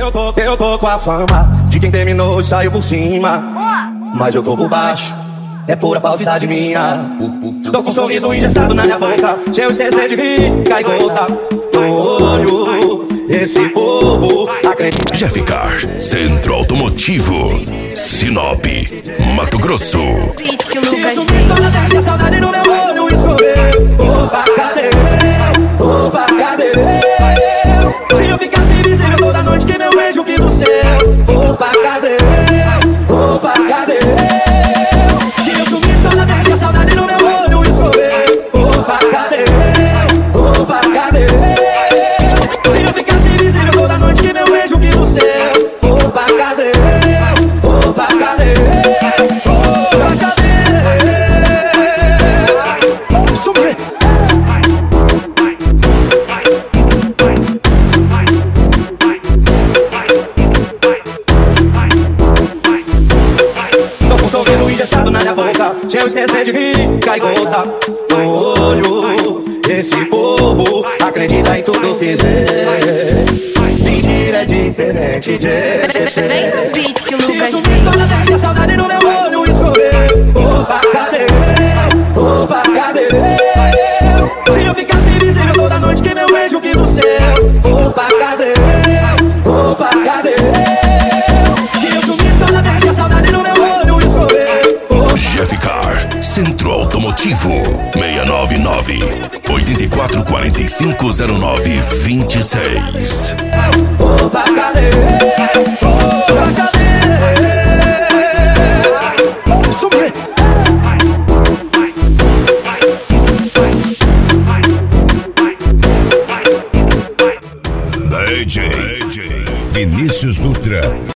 Eu tô com a fama de quem terminou e saiu por cima. Mas eu tô por baixo, é pura falsidade minha. Tô com um sorriso engessado na minha boca. Se eu esquecer de rir, cai gota no olho. Esse povo acredita. Jefficar, Centro Automotivo, Sinop, Mato Grosso. Se isso me estoura, desce a saudade no meu olho escorrer. Opa, cadê? Opa, cadê? Se eu ficasse invisível toda noite que meu anjo quis o céu. Opa, cadê? Opa, cadê? Se eu sumir, estoura, desce a saudade no meu olho escorrer. Opa, cadê? Opa, cadê? Se eu ficasse invisível toda noite que meu anjo quis o céu. Opa, cadê? Opa, cadê? Opa, cadê? Sumir. Tô com um sorriso engessado na minha boca. Se eu esquecer de rir, cai gota no olho. Esse povo acredita em tudo que vê. Mentira é diferente de ser. Vem no beat que o Se Lucas isso me estoura, desce a saudade no meu olho escorrer. Opa, cadê? Opa, cadê? Se eu ficasse invisível toda noite que meu anjo quis o céu. Opa, cadê? Opa, cadê? Se eu sumir, estoura, desce a saudade no meu olho escorrer. Jefficar, Centro Automotivo, 699-84450926. Opa, cadê? Opa, cadê? Sumir. DJ Vinícius Dutra.